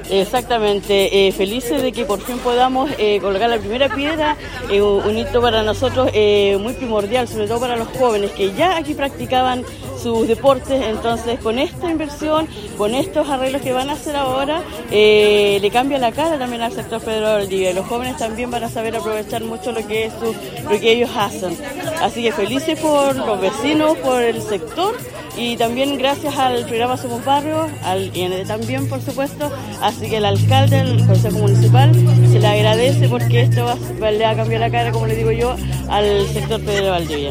Exactamente, felices de que por fin podamos colocar la primera piedra, un hito para nosotros muy primordial, sobre todo para los jóvenes que ya aquí practicaban sus deportes. Entonces con esta inversión, con estos arreglos que van a hacer ahora, le cambia la cara también al sector Pedro de Valdivia, y los jóvenes también van a saber aprovechar mucho lo que ellos hacen. Así que felices por los vecinos, por el sector, y también gracias al programa Somos Barrio, al IND también, por supuesto. Así que el alcalde, el consejo municipal, se le agradece porque esto le va a cambiar la cara, como le digo yo, al sector Pedro de Valdivia.